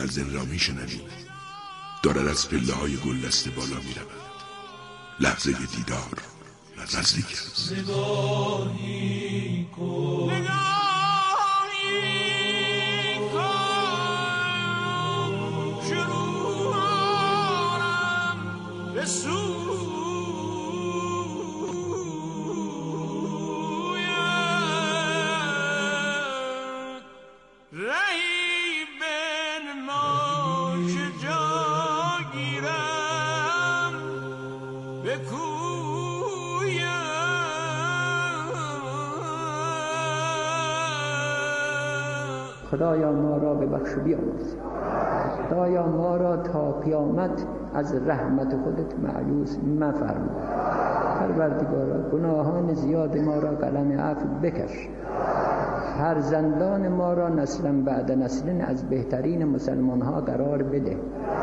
از این را میشنوید دارد از پله های گلدسته بالا میرود. لحظه دیدار نزدیک است. نگاهی کن شروع آرم به خدایا ما را ببخش و بیامرز. خدایا ما را تا قیامت از رحمت خودت مایوس مفرما. پروردگارا گناهان زیاد ما را قلم عفو بکش. فرزندان ما را نسلا بعد نسل از بهترین مسلمان ها قرار بده.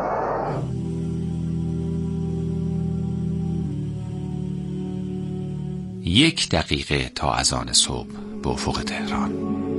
یک دقیقه تا اذان صبح به افق تهران.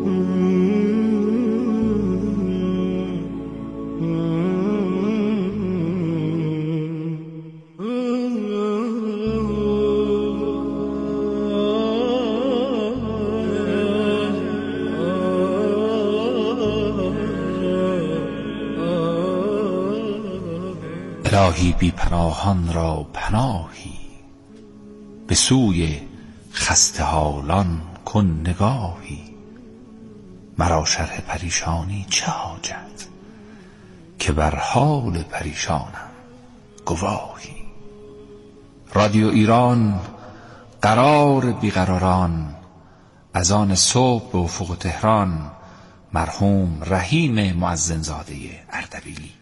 الهی بی پناهان را پناهی، به سوی خسته حالان کن نگاهی. مرا شرح پریشانی چه حاجت، که بر حال پریشانم گواهی. رادیو ایران قرار بیقراران، اذان صبح به افق تهران. مرحوم رحیم مؤذنزاده اردبیلی.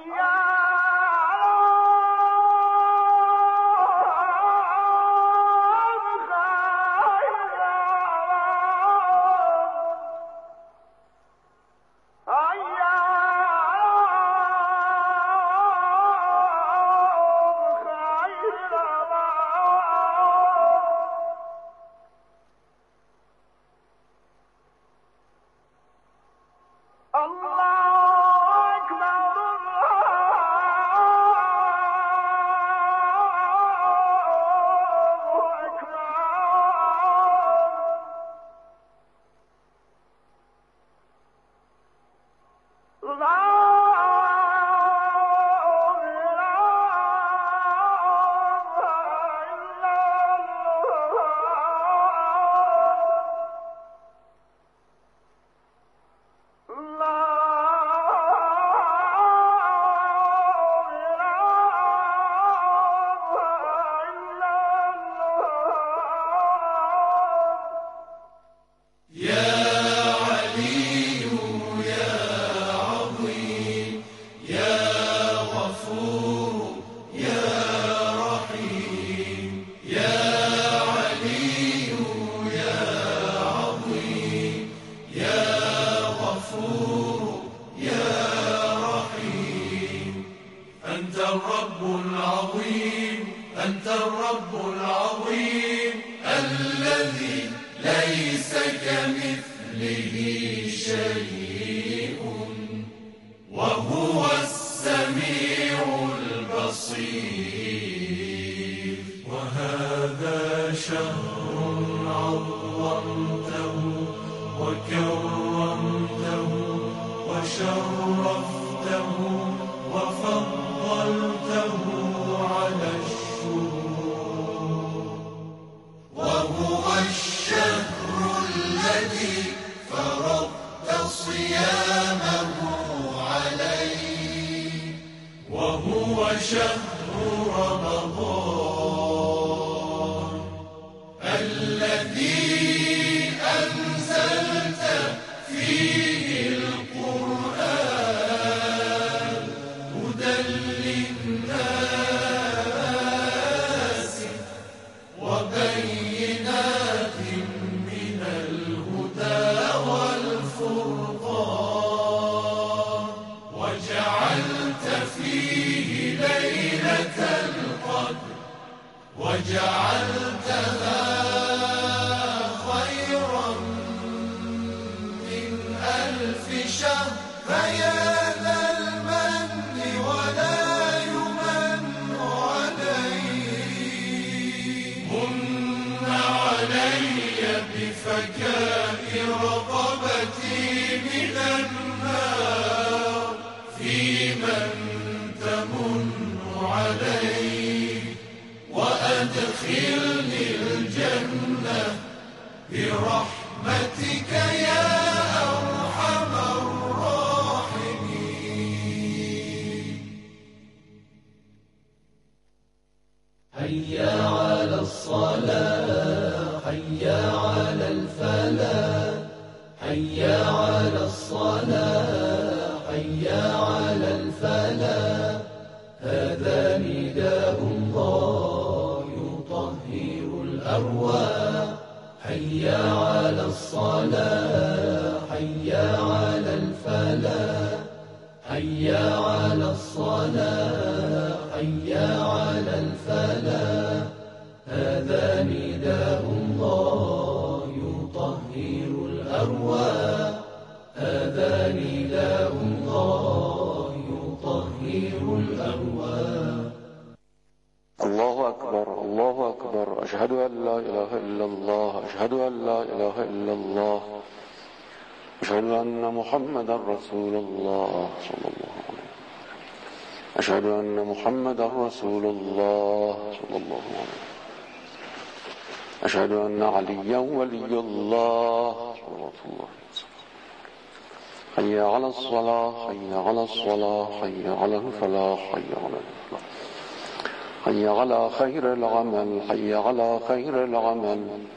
خير العمل حي على خير العمل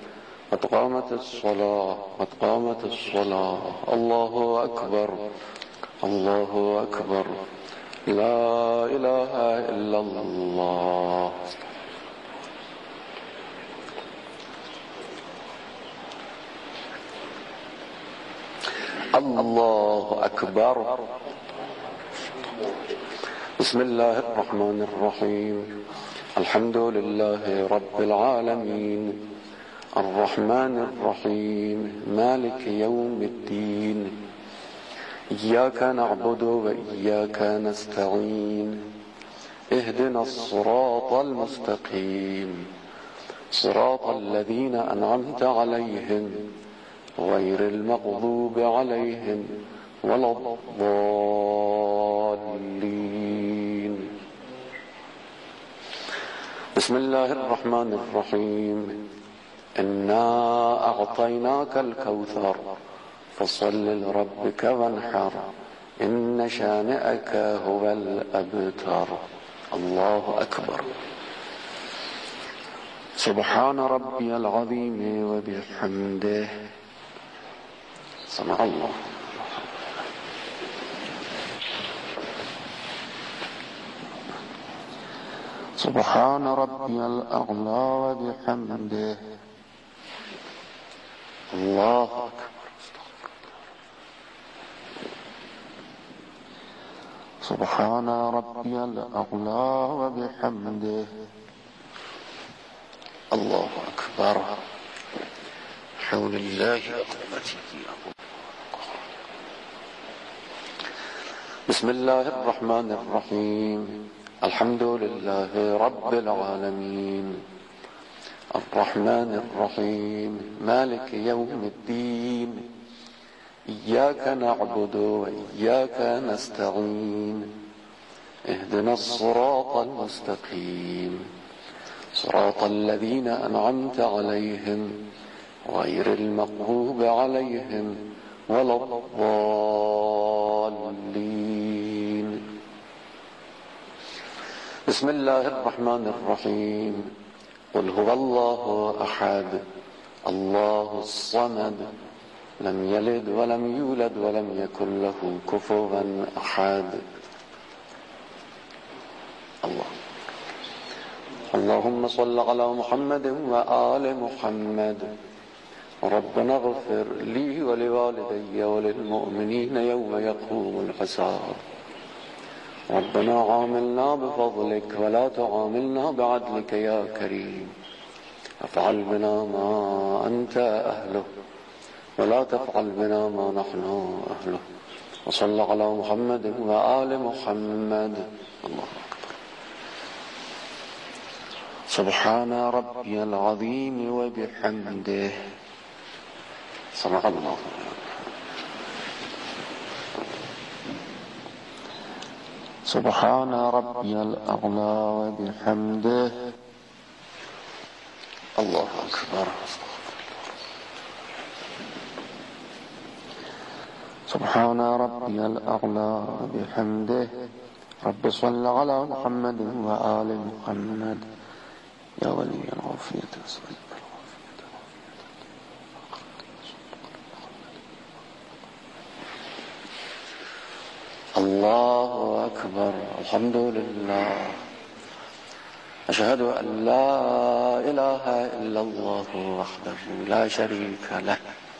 قد قامت الصلاة قد قامت الصلاة الله أكبر الله أكبر لا إله إلا الله. الله أكبر. بسم الله الرحمن الرحيم. الحمد لله رب العالمين، الرحمن الرحيم، مالك يوم الدين، إياك نعبد وإياك نستعين، اهدنا الصراط المستقيم، صراط الذين أنعمت عليهم غير المغضوب عليهم ولا الضالين. بسم الله الرحمن الرحيم. إنا أعطيناك الكوثر فصل لربك وانحر إن شانئك هو الأبتر. الله أكبر. سبحان ربي العظيم وبحمده. سمع الله. سبحان ربي الأعلى وبحمده. الله أكبر. سبحان ربي الأعلى وبحمده. الله أكبر. حول الله وقوته. بسم الله الرحمن الرحيم. الحمد لله رب العالمين، الرحمن الرحيم، مالك يوم الدين، إياك نعبد وإياك نستعين، اهدنا الصراط المستقيم، صراط الذين أنعمت عليهم غير المغضوب عليهم ولا الضالين. بسم الله الرحمن الرحيم. قل هو الله أحد الله الصمد لم يلد ولم يولد ولم يكن له كفوا أحد. الله. اللهم صل على محمد وآل محمد. ربنا اغفر لي ولوالدي وللمؤمنين يوم يقوم الحساب. ربنا عاملنا بفضلك ولا تعاملنا بعدلك يا كريم. افعل بنا ما أنت أهله ولا تفعل بنا ما نحن أهله. وصل على محمد وآل محمد. الله أكبر. سبحان ربي العظيم وبحمده. سمع الله. سبحان ربي الأعلى وبحمده. الله أكبر. سبحان ربي الأعلى وبحمده. رب صل على محمد وآل محمد. يا ولي العافية أسألك. الله أكبر. الحمد لله. أشهد أن لا إله إلا الله وحده لا شريك له،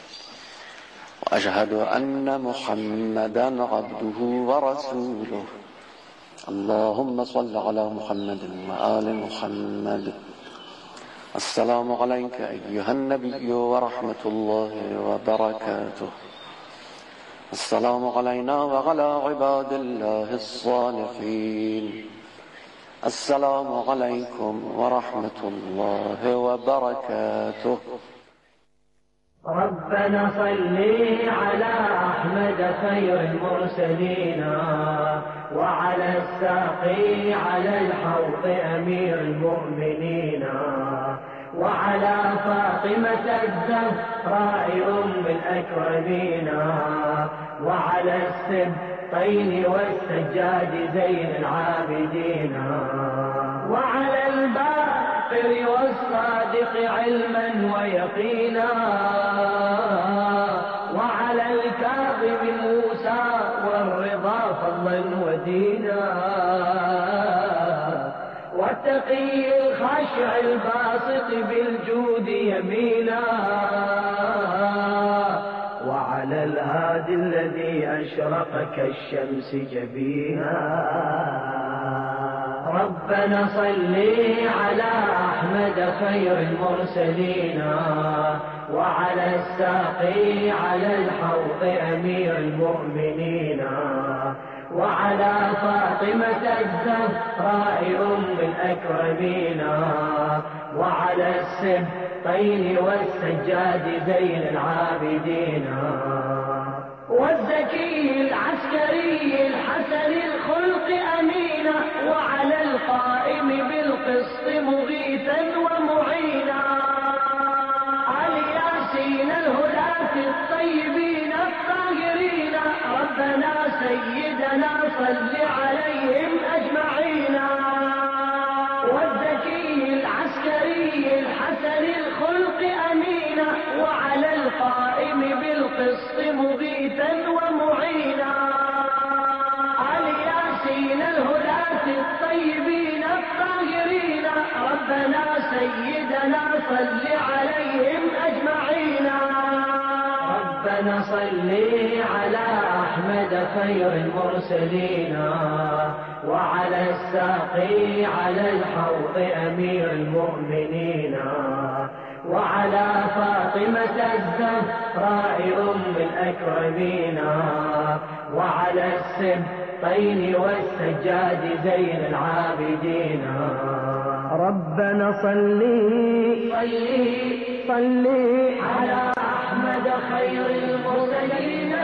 وأشهد أن محمدا عبده ورسوله. اللهم صل على محمد وآل محمد. السلام عليك أيها النبي ورحمة الله وبركاته. السلام علينا وعلى عباد الله الصالحين. السلام عليكم ورحمة الله وبركاته. ربنا صل على أحمد خير المرسلين، وعلى الساقي على الحوض أمير المؤمنين، وعلى فاطمة الزهراء أم الأكرمين، وعلى السبطين والسجاد زين العابدين، وعلى الباقر والصادق علما ويقينا، وعلى الكاظم موسى والرضا فضلا ودينا. والدينا والتقي الخاشع الباسط بالجود يمينا وعلى الهادي الذي أشرق كالشمس جبينا. ربنا صل على أحمد خير المرسلين وعلى الساقي على الحوض أمير المؤمنين وعلى فاطمة الزهراء أم الأكرمين وعلى السبطين والسجاد زين العابدين والزكي العسكري الحسن الخلق أمينا وعلى القائم بالقسط مغيثا ومعينا الياسين الهداة الطيبين الطاهرين. ربنا سيدنا صل عليهم أجمعين. والزكي العسكري الحسن الخلق أمينا وعلى القائم بالقسط مغيثا ومعينا الياسين الهداة الطيبين الطاهرين. ربنا سيدنا صل عليهم أجمعين. ربنا صل على أحمد خير المرسلين وعلى الساقي على الحوض أمير المؤمنين وعلى فاطمة الزهراء أم الأكرمين وعلى السبطين والسجاد زين العابدين. ربنا صل على أحمد خير المرسلين.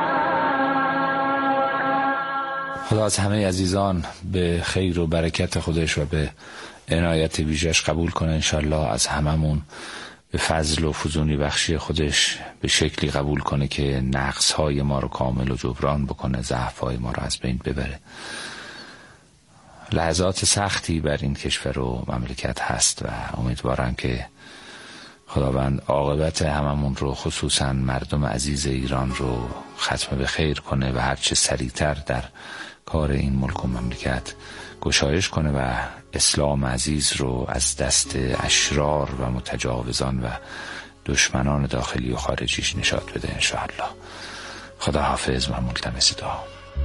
خدا از همه عزیزان به خیر و برکت خودش و به عنایت ویژه‌اش قبول کنه انشالله. از هممون به فضل و فزونی بخشی خودش به شکلی قبول کنه که نقص‌های ما رو کامل و جبران بکنه، ضعف‌های ما رو از بین ببره. لحظات سختی بر این کشور و مملکت هست و امیدوارم که خداوند عاقبت هممون رو، خصوصا مردم عزیز ایران رو ختم به خیر کنه و هرچه سریعتر در کار این ملک و مملکت گشایش کنه و اسلام عزیز رو از دست اشرار و متجاوزان و دشمنان داخلی و خارجیش نجات بده انشاءالله. خدا حافظ و ملتمس دعا.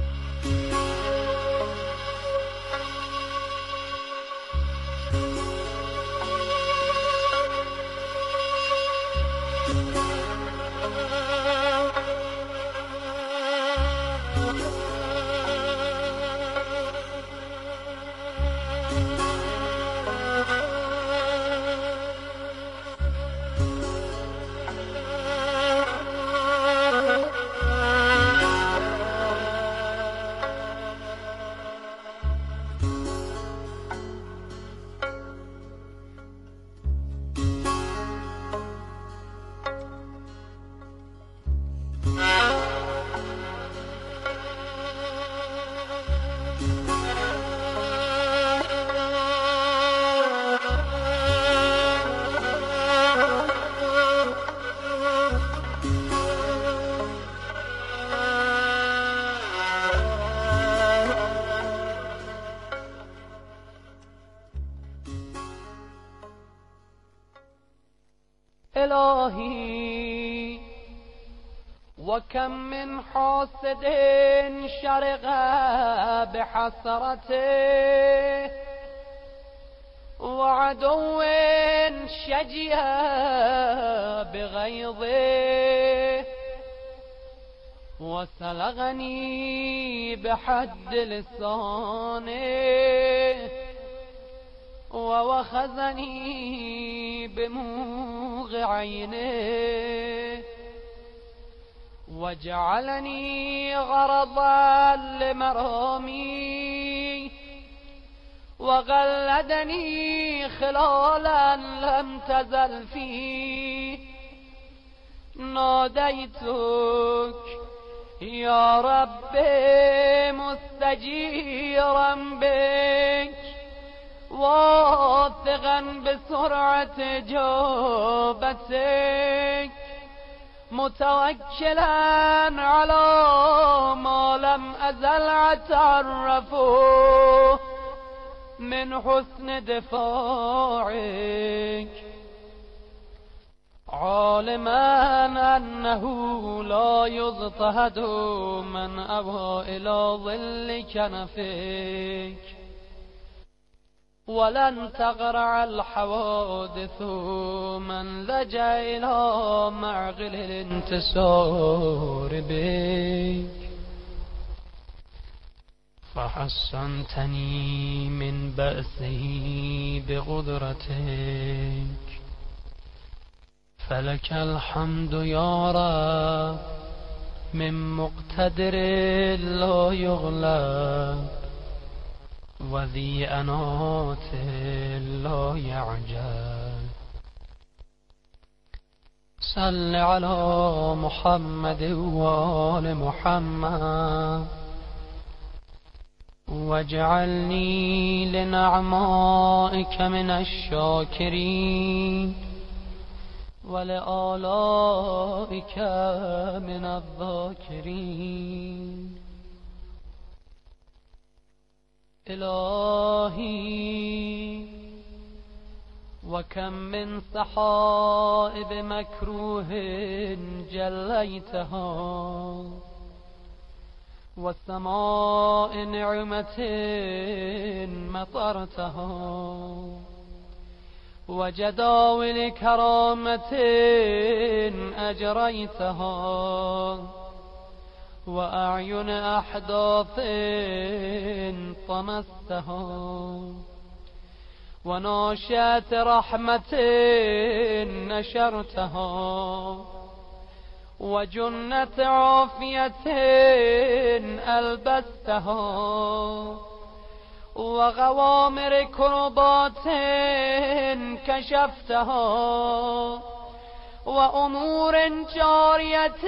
إلهي وكم من حاسد شرق بحسرته وعدو شجي بغيظه وسلغني بحد لسانه ووخذني بموغ عينه وجعلني غرضا لمرامي وغلدني خلالا لم تزل فيه ناديتك يا رب مستجيرا بك واثقا بسرعة جوبتك متوكلا على ما لم أزل عترفوا من حسن دفاعك عالما أنه لا يضطهد من أبى إلى ظل كنفك ولن تغرع الحوادث من لجأ إلى معقل الانتصار بك فحصنتني من بأسه بقدرتك فلك الحمد يا رب من مقتدر لا يغلب وذي أنات لا يعجل صل على محمد وآل محمد واجعلني لنعمائك من الشاكرين ولآلائك من الذاكرين إلهي وكم من سحائب مكروه جليتها وسماء نعمة مطرتها وجداول كرامة أجريتها وأعين أحداث طمستها وناشئة رحمة نشرتها وجنة عافية ألبستها وغوامر كربات كشفتها وأمور جارية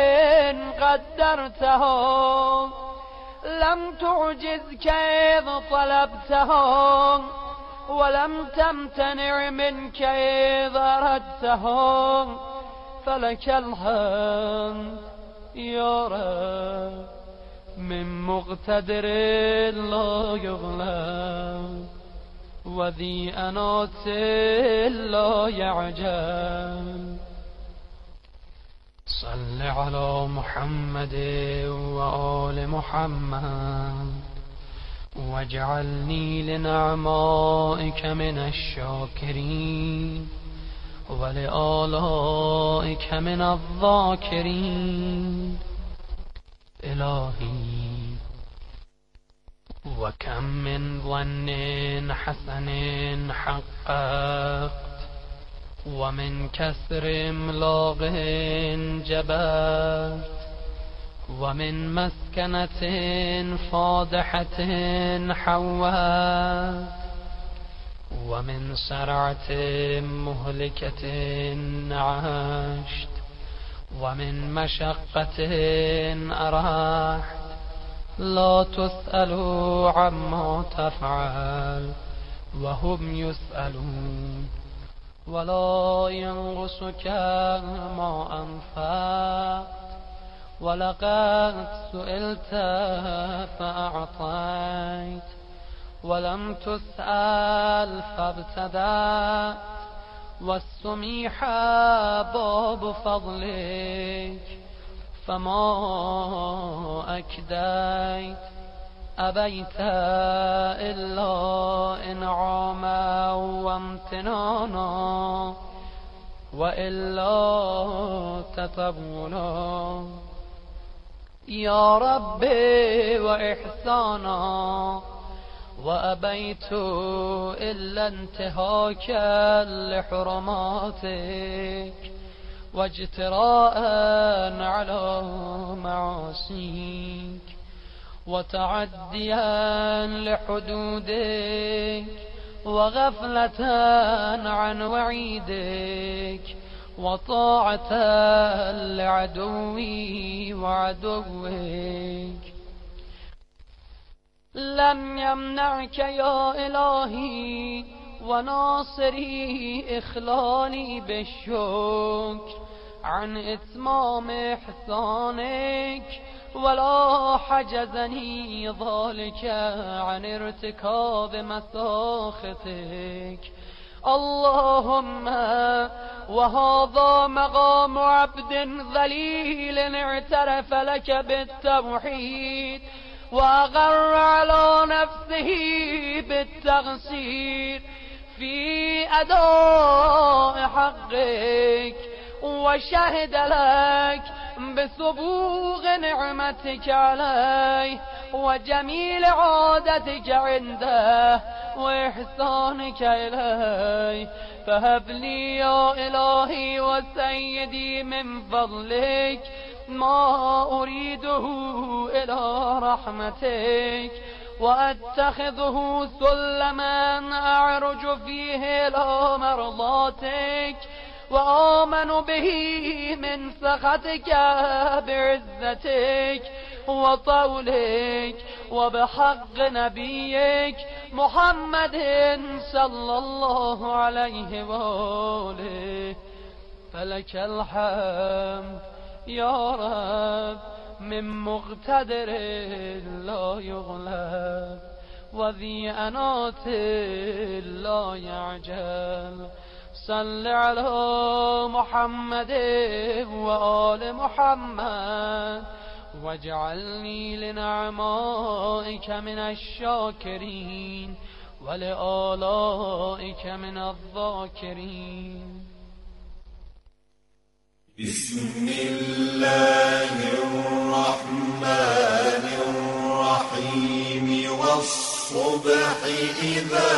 قدرتها لم تعجزك إذ طلبتها ولم تمتنع منك إذ أردتها فلك الحمد يا رب من مقتدر لا يغلب وذي أنات لا يعجل صل على محمد وآل محمد واجعلني لنعمائك من الشاكرين ولآلائك من الذاكرين إلهي وكم من ظن حسن حققت ومن كسر املاق جبرت ومن مسكنة فاضحة حوت ومن سرعة مهلكة عشت ومن مشقة أرحت لا تسأل عما تفعل وهم يسألون ولا ينقصك ما أنفقت ولقد سئلت فأعطيت ولم تسأل فابتدأت والسميح باب فضلك فما أكديت أبيت إلا إنعاما وامتنانا وإلا تطولا يا ربي وإحسانا وأبيت إلا انتهاكا لحرماتك واجتراء على معاصيك وتعديا لحدودك وغفلة عن وعيدك وطاعة لعدوي وعدوك لم يمنعك يا إلهي وناصري إخلالي بالشكر عن إتمام إحسانك ولا حجزني ذلك عن ارتكاب مساختك. اللهم وهذا مقام عبد ذليل اعترف لك بالتوحيد وأغر على نفسه بالتقصير في أداء حقك، وشهد لك بسبوغ نعمتك عليه وجميل عادتك عنده وإحسانك إليه. فهب لي يا إلهي وسيدي من فضلك ما أريده إلى رحمتك، وأتخذه سلما أعرج فيه إلى مرضاتك، وآمن به من سخطك بعزتك وطولك، وبحق نبيك محمد صلى الله عليه وآله. فلك الحمد يا رب من مقتدر لا يغلب، وذي أنات لا يعجل. صل على محمد وآل محمد، واجعلني لنعمائك من الشاكرين ولآلائك من الذاكرين. بسم الله الرحمن الرحيم والصبح إذا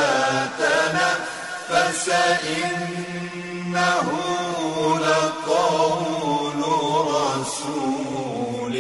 تنفس إنه لقول رسول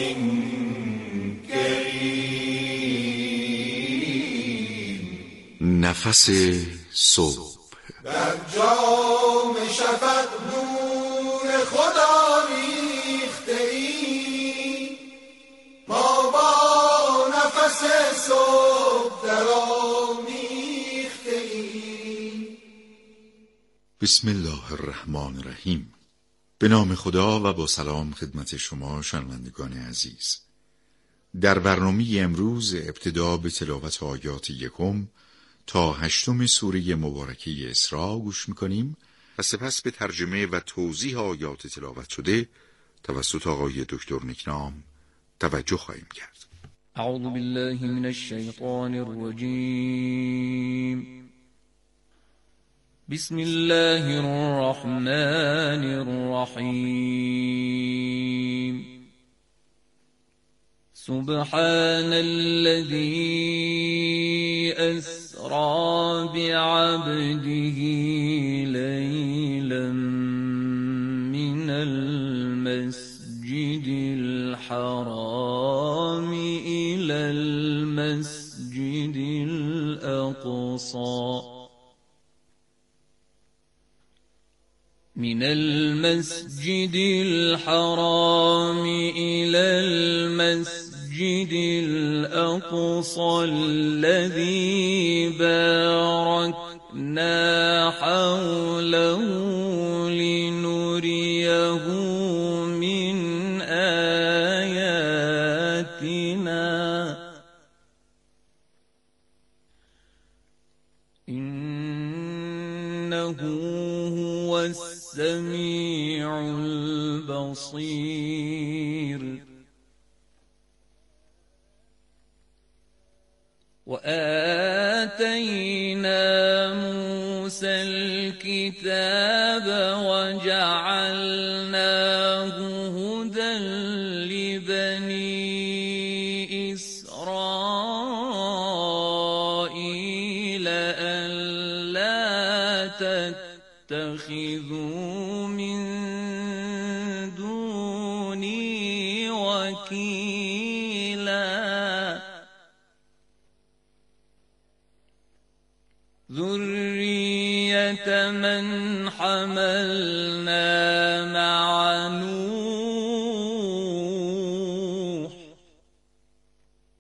كريم. نفس صبح در جام شفق نور خدا ریخته ای، ما با نفس صبح در آمیخته ای. بسم الله الرحمن الرحیم. به نام خدا و با سلام خدمت شما شنوندگان عزیز. در برنامه امروز ابتدا به تلاوت آیات 1 تا 8 سوره مبارکه اسراء گوش می‌کنیم و سپس به ترجمه و توضیح آیات تلاوت شده توسط آقای دکتر نکنام توجه خواهیم کرد. اعوذ بالله من الشیطان الرجیم. بسم الله الرحمن الرحیم. سبحان الذي أسرى بعبده ليلا من المسجد الحرام إلى المسجد الأقصى من المسجد الحرام إلى المسجد الأقصى الذي باركنا حوله لنريه من آياتنا إنه هو السميع البصير. وآتينا موسى الكتاب وجعلناه هدى لبني إسرائيل ألا تتخذوا من دوني وكيلا ذرية من حملنا